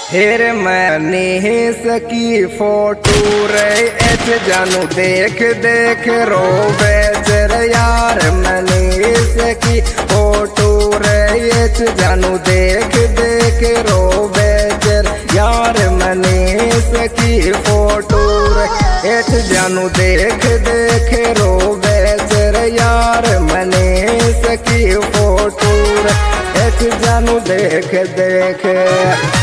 फिर मनीष की फोटो रे एच जानू देख देख रोवे चर यार। मनीष की फोटो रे एच जानू देख देख रोवे चर यार। मनीष की फोटो रे एच जानू देख देख रोवे चर यार। मनीष की फोटो रे एच जानू देख देख